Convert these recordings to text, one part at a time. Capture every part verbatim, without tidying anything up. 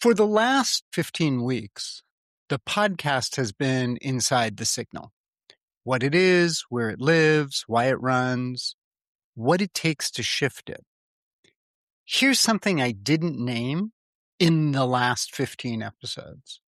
For the last fifteen weeks, the podcast has been Inside the Signal. What it is, where it lives, why it runs, what it takes to shift it. Here's something I didn't name in the last fifteen episodes.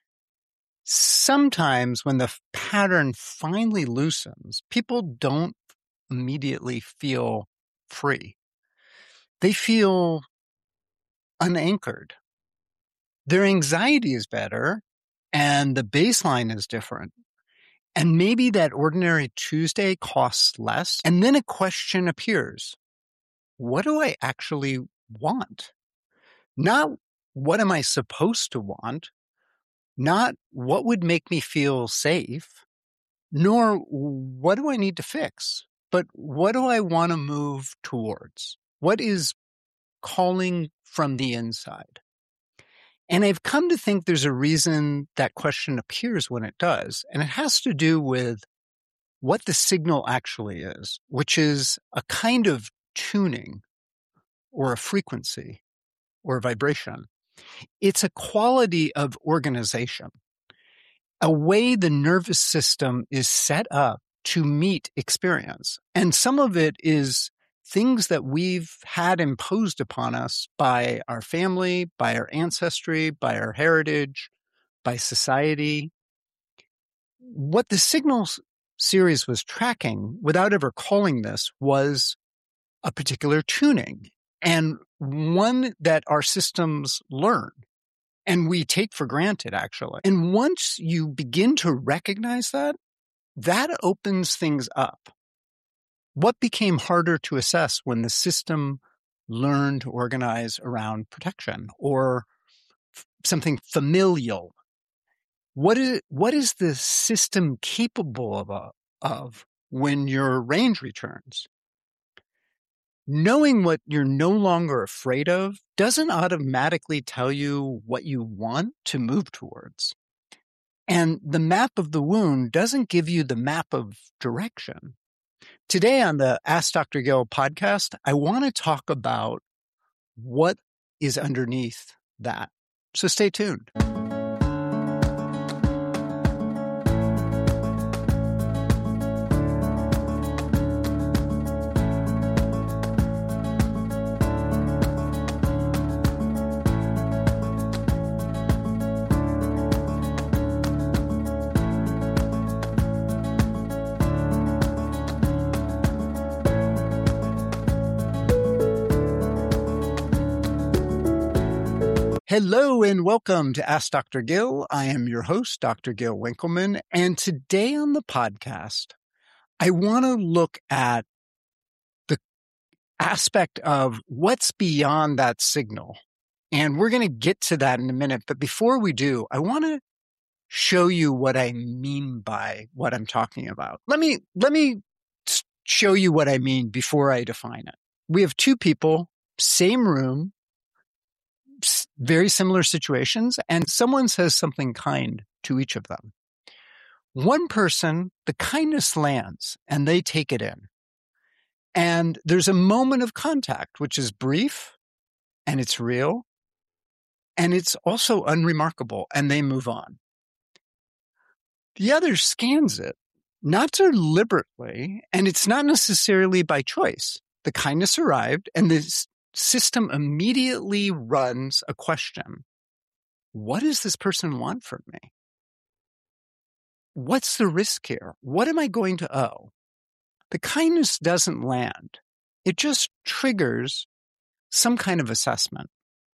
Sometimes when the pattern finally loosens, people don't immediately feel free. They feel unanchored. Their anxiety is better and the baseline is different. And maybe that ordinary Tuesday costs less. And then a question appears. What do I actually want? Not what am I supposed to want? Not what would make me feel safe, nor what do I need to fix, but what do I want to move towards? What is calling from the inside? And I've come to think there's a reason that question appears when it does, and it has to do with what the signal actually is, which is a kind of tuning or a frequency or a vibration. It's a quality of organization, a way the nervous system is set up to meet experience. And some of it is things that we've had imposed upon us by our family, by our ancestry, by our heritage, by society. What the Signals series was tracking, without ever calling this, was a particular tuning, and one that our systems learn and we take for granted, actually. And once you begin to recognize that, that opens things up. What became harder to assess when the system learned to organize around protection or f- something familial? What is, what is the system capable of, uh, of when your range returns? Knowing what you're no longer afraid of doesn't automatically tell you what you want to move towards. And the map of the wound doesn't give you the map of direction. Today on the Ask Doctor Gill podcast, I want to talk about what is underneath that. So stay tuned. Hello and welcome to Ask Doctor Gill. I am your host, Doctor Gill Winkelman, and today on the podcast, I want to look at the aspect of what's beyond that signal. And we're going to get to that in a minute, but before we do, I want to show you what I mean by what I'm talking about. Let me, let me show you what I mean before I define it. We have two people, same room, very similar situations, and someone says something kind to each of them. One person, the kindness lands and they take it in. And there's a moment of contact, which is brief and it's real and it's also unremarkable, and they move on. The other scans it, not deliberately, and it's not necessarily by choice. The kindness arrived and this system immediately runs a question. What does this person want from me? What's the risk here? What am I going to owe? The kindness doesn't land. It just triggers some kind of assessment.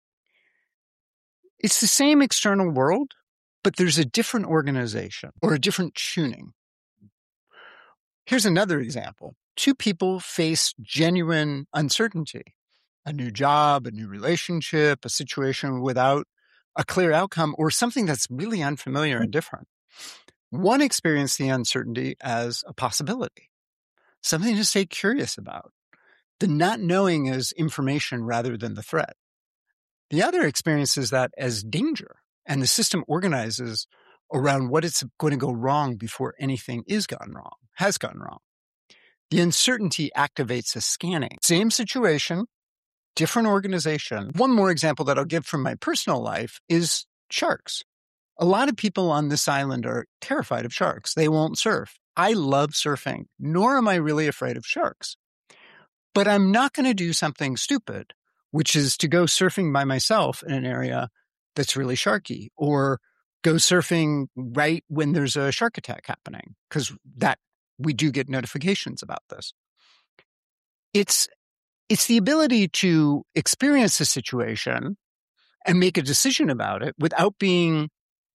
It's the same external world, but there's a different organization or a different tuning. Here's another example. Two people face genuine uncertainty. A new job, a new relationship, a situation without a clear outcome, or something that's really unfamiliar and different. One experienced the uncertainty as a possibility, something to stay curious about. The not knowing is information rather than the threat. The other experiences that as danger, and the system organizes around what it's going to go wrong before anything is gone wrong, has gone wrong. The uncertainty activates a scanning. Same situation, different organization. One more example that I'll give from my personal life is sharks. A lot of people on this island are terrified of sharks. They won't surf. I love surfing, nor am I really afraid of sharks. But I'm not going to do something stupid, which is to go surfing by myself in an area that's really sharky, or go surfing right when there's a shark attack happening, because that we do get notifications about this. It's it's the ability to experience a situation and make a decision about it without being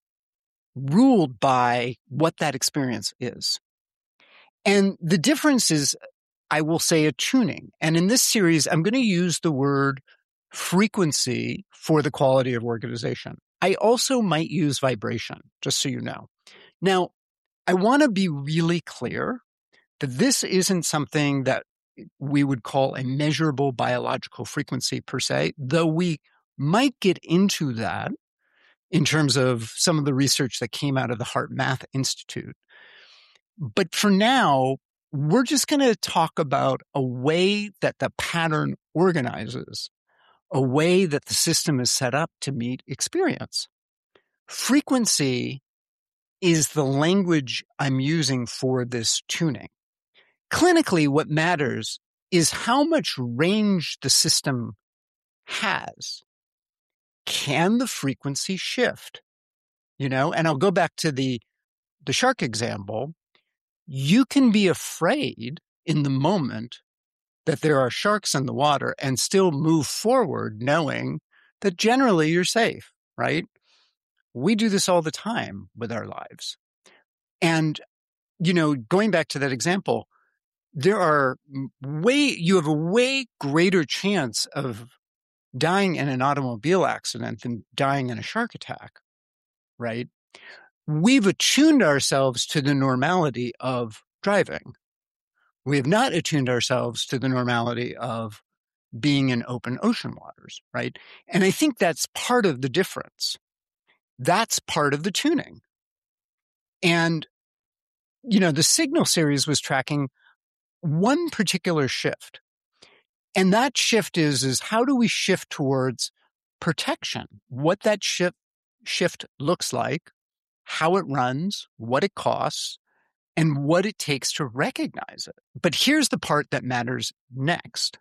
ruled by what that experience is. And the difference is, I will say, a tuning. And in this series, I'm going to use the word frequency for the quality of organization. I also might use vibration, just so you know. Now, I want to be really clear that this isn't something that we would call a measurable biological frequency per se, though we might get into that in terms of some of the research that came out of the HeartMath Institute. But for now, we're just going to talk about a way that the pattern organizes, a way that the system is set up to meet experience. Frequency is the language I'm using for this tuning. Clinically, what matters is how much range the system has. Can the frequency shift? You know, and I'll go back to the, the shark example. You can be afraid in the moment that there are sharks in the water and still move forward knowing that generally you're safe, right? We do this all the time with our lives. And, you know, going back to that example, there are way, you have a way greater chance of dying in an automobile accident than dying in a shark attack, right? We've attuned ourselves to the normality of driving. We have not attuned ourselves to the normality of being in open ocean waters, right? And I think that's part of the difference. That's part of the tuning. And, you know, the Signal series was tracking one particular shift. And that shift is, is how do we shift towards protection? What that shift, shift looks like, how it runs, what it costs, and what it takes to recognize it. But here's the part that matters next.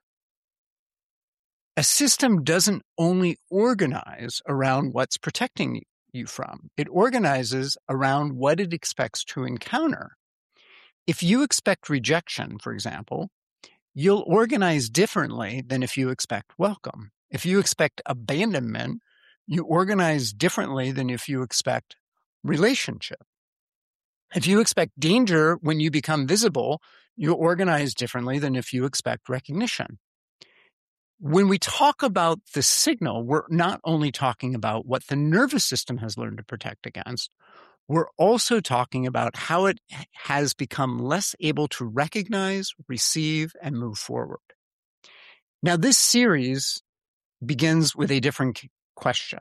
A system doesn't only organize around what's protecting you from. It organizes around what it expects to encounter. If you expect rejection, for example, you'll organize differently than if you expect welcome. If you expect abandonment, you organize differently than if you expect relationship. If you expect danger when you become visible, you organize differently than if you expect recognition. When we talk about the signal, we're not only talking about what the nervous system has learned to protect against, we're also talking about how it has become less able to recognize, receive, and move forward. Now, this series begins with a different question.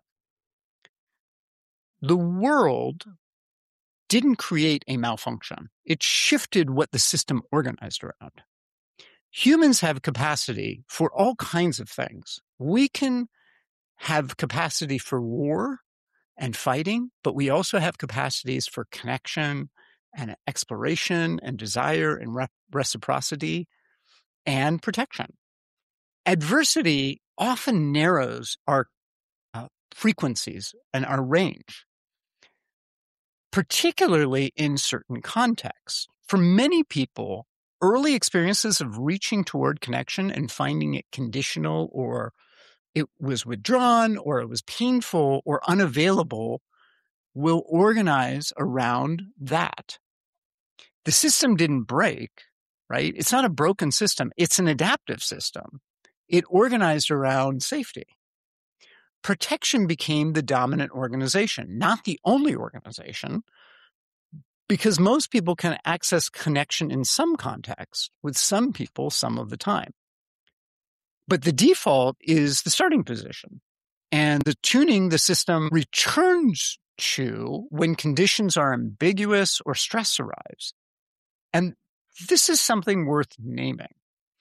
The world didn't create a malfunction. It shifted what the system organized around. Humans have capacity for all kinds of things. We can have capacity for war and fighting, but we also have capacities for connection and exploration and desire and re- reciprocity and protection. Adversity often narrows our uh, frequencies and our range, particularly in certain contexts. For many people, early experiences of reaching toward connection and finding it conditional, or it was withdrawn, or it was painful or unavailable, will organize around that. The system didn't break, right? It's not a broken system. It's an adaptive system. It organized around safety. Protection became the dominant organization, not the only organization, because most people can access connection in some context with some people some of the time. But the default is the starting position. And the tuning the system returns to when conditions are ambiguous or stress arrives. And this is something worth naming.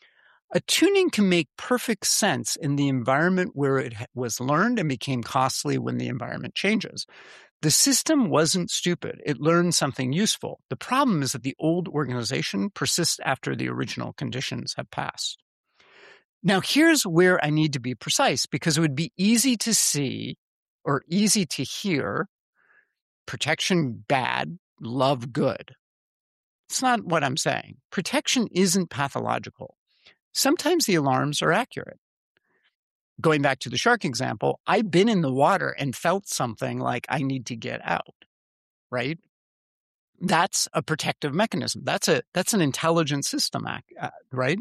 Attuning can make perfect sense in the environment where it was learned and became costly when the environment changes. The system wasn't stupid. It learned something useful. The problem is that the old organization persists after the original conditions have passed. Now, here's where I need to be precise, because it would be easy to see or easy to hear protection bad, love good. It's not what I'm saying. Protection isn't pathological. Sometimes the alarms are accurate. Going back to the shark example, I've been in the water and felt something like I need to get out, right? That's a protective mechanism. That's a that's an intelligent system, uh, right?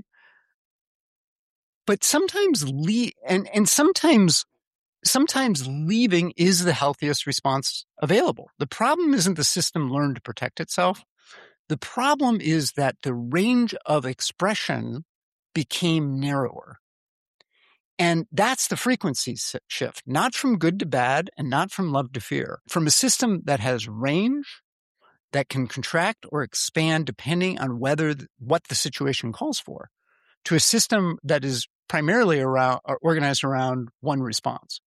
But sometimes le- and and sometimes sometimes leaving is the healthiest response available. The problem isn't the system learned to protect itself. The problem is that the range of expression became narrower. And that's the frequency shift, not from good to bad and not from love to fear. From a system that has range, that can contract or expand depending on whether what the situation calls for, to a system that is primarily around or organized around one response.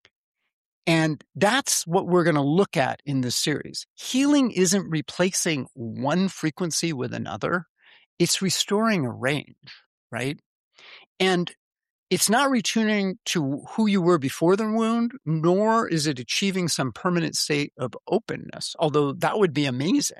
And that's what we're going to look at in this series. Healing isn't replacing one frequency with another. It's restoring a range, right? And it's not returning to who you were before the wound, nor is it achieving some permanent state of openness, although that would be amazing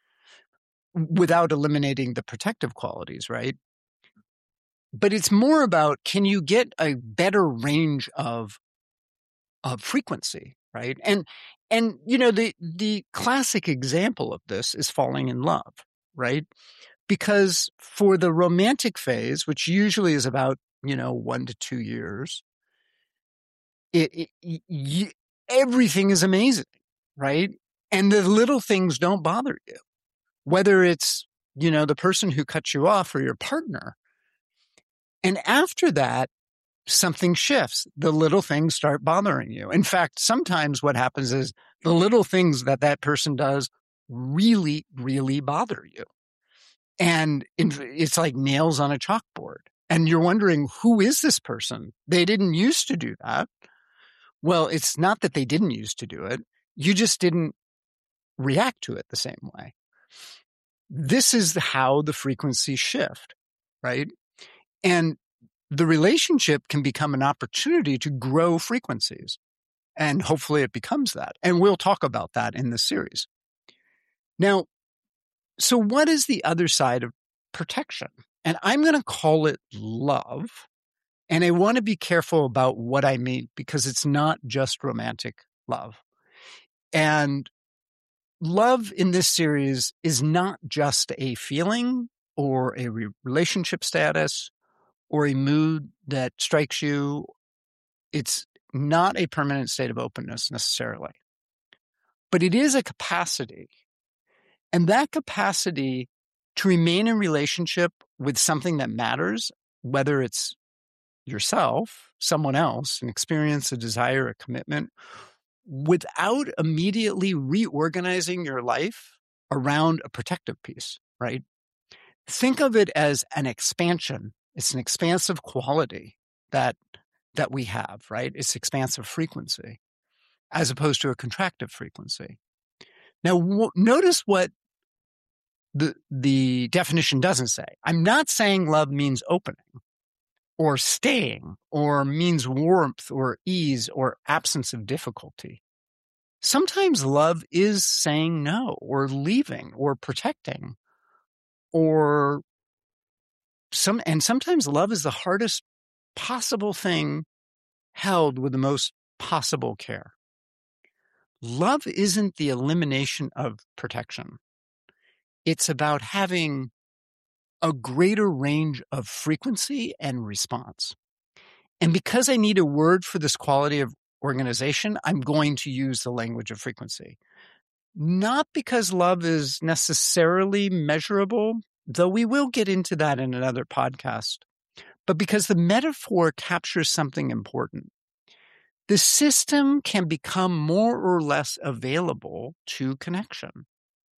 without eliminating the protective qualities, right? But it's more about, can you get a better range of, of frequency, right? And, and, you know, the, the classic example of this is falling in love, right? Because for the romantic phase, which usually is about, you know, one to two years, it, it you, everything is amazing, right? And the little things don't bother you, whether it's, you know, the person who cuts you off or your partner. And after that, something shifts. The little things start bothering you. In fact, sometimes what happens is the little things that that person does really, really bother you. And it's like nails on a chalkboard. And you're wondering, who is this person? They didn't used to do that. Well, it's not that they didn't used to do it. You just didn't react to it the same way. This is how the frequencies shift, right? And the relationship can become an opportunity to grow frequencies. And hopefully it becomes that. And we'll talk about that in this series. Now, so what is the other side of protection? And I'm going to call it love. And I want to be careful about what I mean, because it's not just romantic love. And love in this series is not just a feeling or a re- relationship status or a mood that strikes you. It's not a permanent state of openness necessarily, but it is a capacity. And that capacity to remain in relationship with something that matters, whether it's yourself, someone else, an experience, a desire, a commitment, without immediately reorganizing your life around a protective piece, right? Think of it as an expansion. It's an expansive quality that that we have, right? It's expansive frequency as opposed to a contractive frequency. Now, w- notice what the the definition doesn't say. I'm not saying love means opening or staying or means warmth or ease or absence of difficulty. Sometimes love is saying no or leaving or protecting or some, and sometimes love is the hardest possible thing held with the most possible care. Love isn't the elimination of protection. It's about having a greater range of frequency and response. And because I need a word for this quality of organization, I'm going to use the language of frequency. Not because love is necessarily measurable, though we will get into that in another podcast, but because the metaphor captures something important. The system can become more or less available to connection.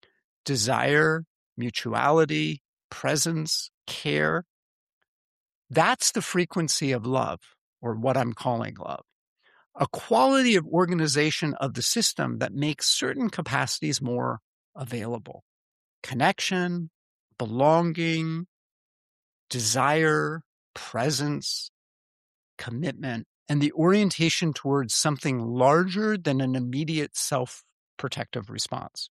Desire, mutuality, presence, care. That's the frequency of love, or what I'm calling love. A quality of organization of the system that makes certain capacities more available. Connection, belonging, desire, presence, commitment, and the orientation towards something larger than an immediate self-protective response.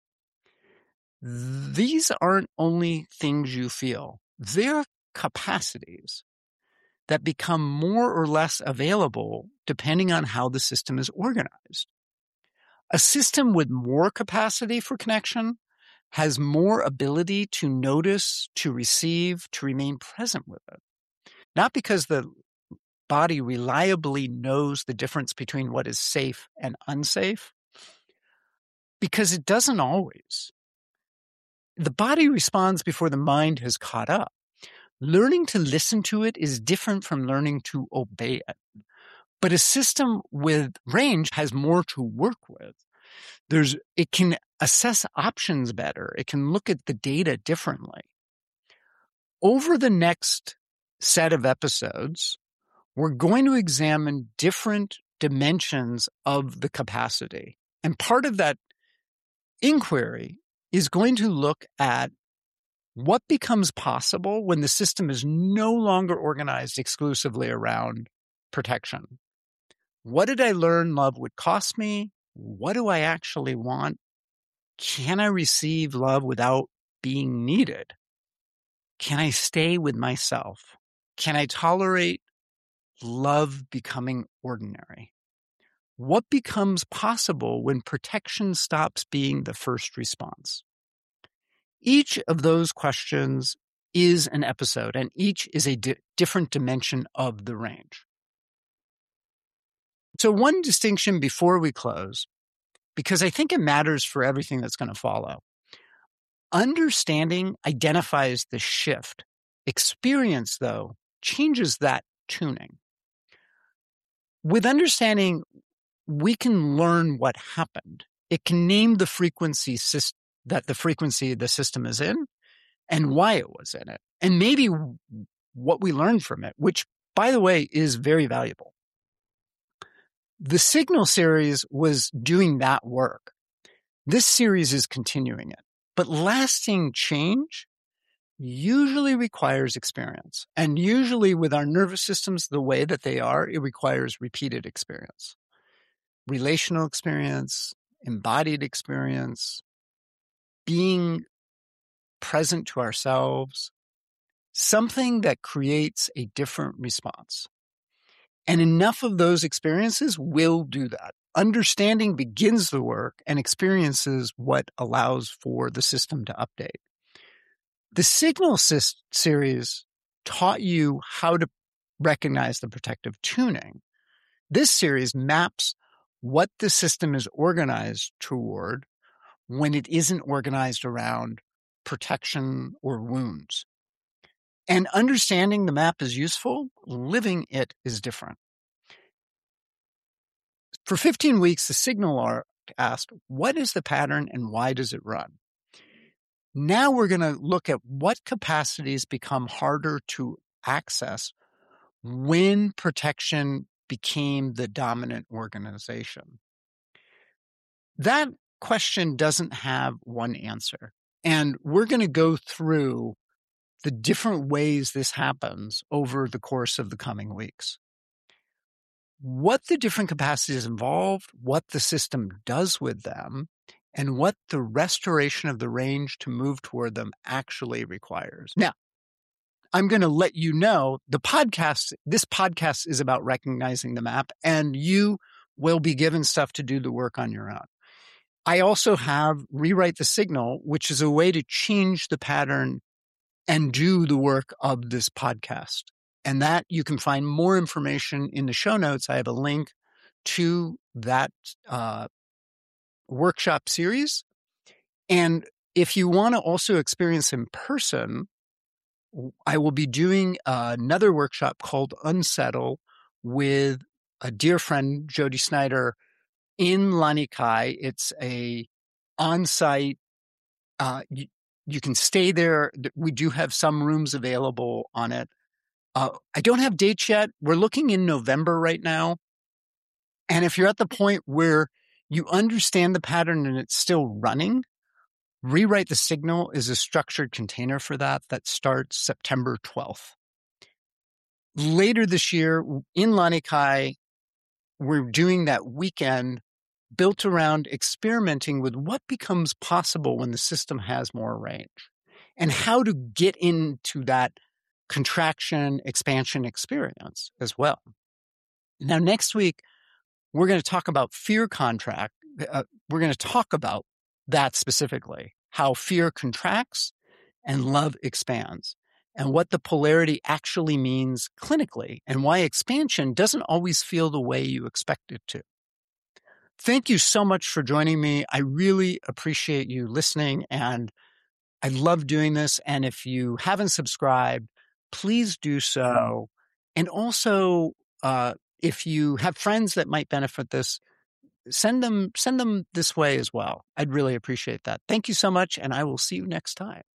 These aren't only things you feel. They're capacities that become more or less available depending on how the system is organized. A system with more capacity for connection has more ability to notice, to receive, to remain present with it. Not because the body reliably knows the difference between what is safe and unsafe, because it doesn't always. The body responds before the mind has caught up. Learning to listen to it is different from learning to obey it. But a system with range has more to work with. There's, it can assess options better. It can look at the data differently. Over the next set of episodes, we're going to examine different dimensions of the capacity. And part of that inquiry is going to look at what becomes possible when the system is no longer organized exclusively around protection. What did I learn love would cost me? What do I actually want? Can I receive love without being needed? Can I stay with myself? Can I tolerate love becoming ordinary? What becomes possible when protection stops being the first response? Each of those questions is an episode, and each is a di- different dimension of the range. So one distinction before we close, because I think it matters for everything that's going to follow. Understanding identifies the shift. Experience, though, changes that tuning. With understanding, we can learn what happened. It can name the frequency syst- that the frequency the system is in and why it was in it, and maybe what we learned from it, which, by the way, is very valuable. The Signal series was doing that work. This series is continuing it. But lasting change usually requires experience. And usually with our nervous systems the way that they are, it requires repeated experience. Relational experience, embodied experience, being present to ourselves, something that creates a different response. And enough of those experiences will do that. Understanding begins the work, and experience is what allows for the system to update. The Signal series taught you how to recognize the protective tuning. This series maps what the system is organized toward when it isn't organized around protection or wounds. And understanding the map is useful. Living it is different. For fifteen weeks, the Signal arc asked, what is the pattern and why does it run? Now we're going to look at what capacities become harder to access when protection became the dominant organization. That question doesn't have one answer. And we're going to go through the different ways this happens over the course of the coming weeks. What the different capacities involved, what the system does with them, and what the restoration of the range to move toward them actually requires. Now, I'm going to let you know the podcast, this podcast is about recognizing the map, and you will be given stuff to do the work on your own. I also have Rewrite the Signal, which is a way to change the pattern and do the work of this podcast. And that you can find more information in the show notes. I have a link to that uh, workshop series. And if you want to also experience in person, I will be doing another workshop called Unsettle with a dear friend, Jody Snyder, in Lanikai. It's a on-site, uh, you, you can stay there. We do have some rooms available on it. Uh, I don't have dates yet. We're looking in November right now. And if you're at the point where you understand the pattern and it's still running, Rewrite the Signal is a structured container for that that starts September twelfth. Later this year in Lanikai, we're doing that weekend built around experimenting with what becomes possible when the system has more range and how to get into that contraction, expansion experience as well. Now, next week, we're going to talk about fear contract. Uh, we're going to talk about that specifically, how fear contracts and love expands, and what the polarity actually means clinically, and why expansion doesn't always feel the way you expect it to. Thank you so much for joining me. I really appreciate you listening, and I love doing this. And if you haven't subscribed, please do so. And also, uh, if you have friends that might benefit this, send them send them this way as well. I'd really appreciate that. Thank you so much, and I will see you next time.